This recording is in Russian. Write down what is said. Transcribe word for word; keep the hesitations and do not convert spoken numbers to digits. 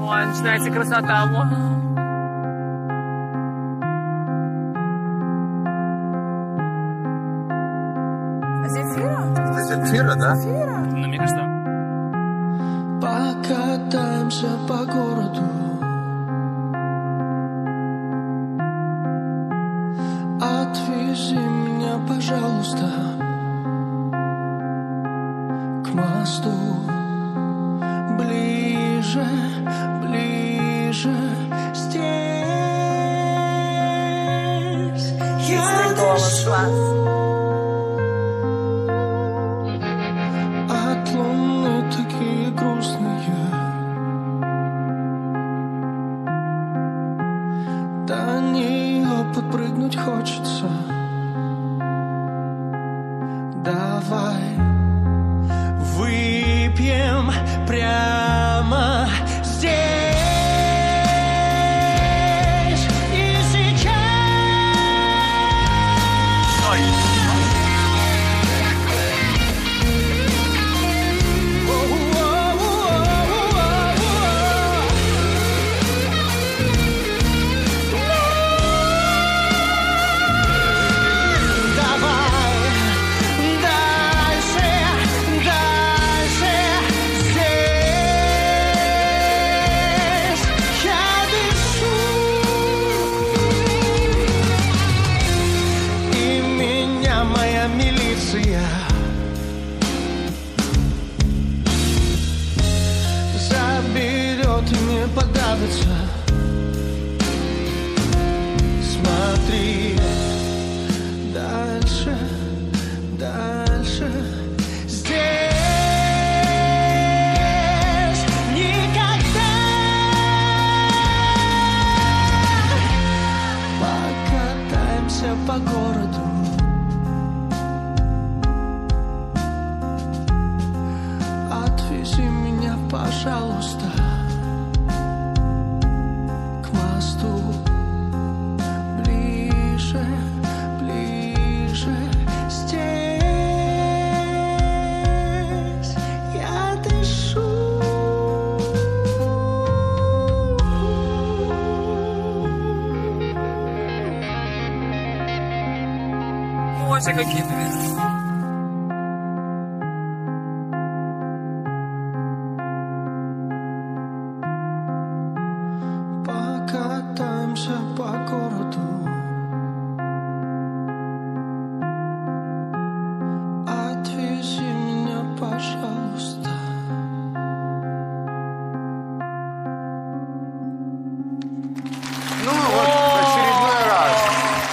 Ой, начинается красота. Земфира? Это Земфира, да? Земфира? Ну, мне кажется. Покатаемся по городу, отвези меня, пожалуйста, к мосту. Ближе, ближе, здесь я дышу. От луны такие грустные, до нее подпрыгнуть хочется. Давай выпьем прямо здесь и сейчас. Заберет и не подавится. Смотри дальше, дальше. Здесь никогда. Покатаемся по городу, отвези меня, пожалуйста, к мосту. Ближе, ближе, здесь я дышу. Ой, какие, наверное.